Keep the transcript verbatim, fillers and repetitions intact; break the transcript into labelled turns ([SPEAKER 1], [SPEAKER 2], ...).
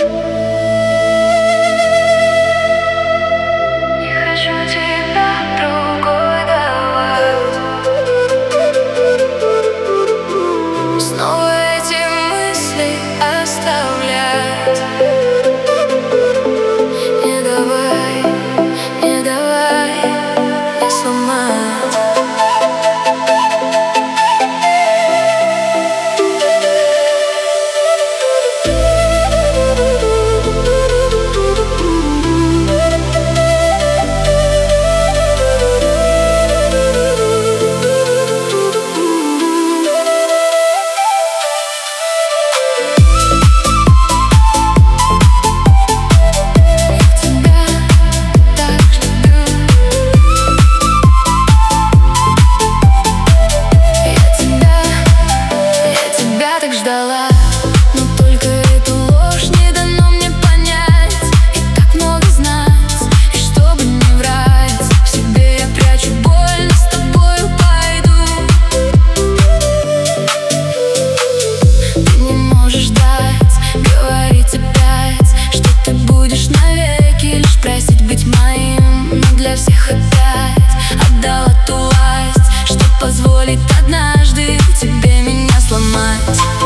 [SPEAKER 1] Ждала, но только эту ложь не дано мне понять. И так много знать, и чтобы не врать, в себе я прячу боль, но с тобою пойду. Ты не можешь ждать, говорить опять, что ты будешь навеки лишь просить быть моим. Но для всех опять отдала ту власть, что позволит однажды тебе меня сломать.